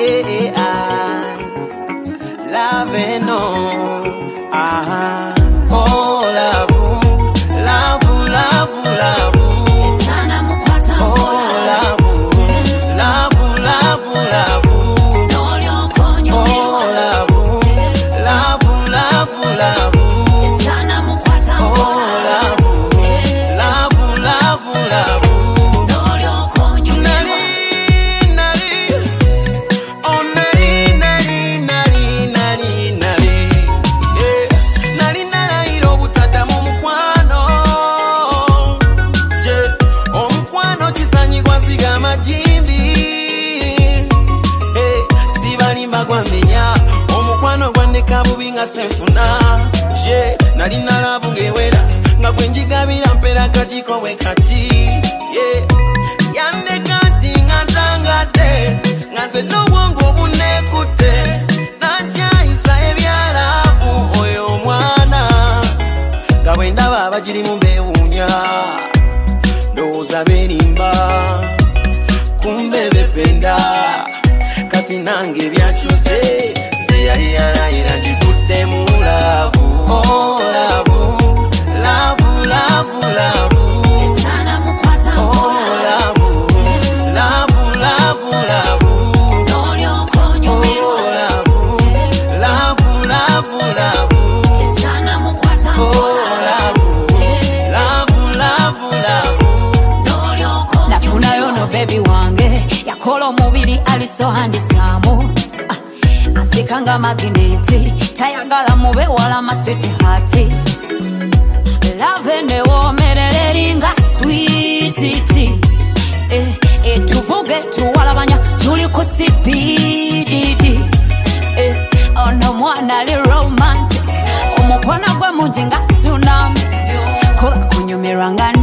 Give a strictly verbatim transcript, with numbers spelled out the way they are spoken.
eh, ah. Love and no, ah, oh, love, love, love, love. Sana mukwata oh, love, love, love, love. Nolyo konyo oh, love, love, love, love. Sana mukwata oh, love, love, love, love. Nolyo konyo Nali, nali, oh, nali, nali, nali, nali, nali. Yeah. Nali nalairo butadda mu mukwano. Yeah. Omukwano kisanyi gwasiga amajimbi. Hey. Sibalimba gwamenya. Omukwano gwandeka bubi nga senfuna. Yeah. Nali nalavu ngewera. Nga gwenjigabira mpera kachiko we kati. Yeah. Yandeka nti nga ntangate. Nga nze n'obwongo obunekute. Nankyayisa ebyalavu oyo omwana. Nga bwe ndaba abagirimu beewuunya. Ndowooza beerimba. Kumbe bependa. Kati nange byakyuse. Nze yali yalayira ngikuddemu laavu. Oh, laavu, laavu, laavu, laavu. Sana mukwata Oh, laavu, laavu, laavu, laavu. Nolyo konyo Oh, laavu, laavu, laavu, laavu. Sana mukwata Oh, laavu, laavu, laavu, laavu. Nolyo konyo nafuna yono baby wange yakola omubiri aliso handisamu asikanga magneti tayagala mube wala ma sweetheart love ne womerere ringa sweet tea eh eh tuvuge tuwalabanya tuli ku speed eh ono mwana li romantic omukwana gwe munjinga tsunami kola kunyumiranga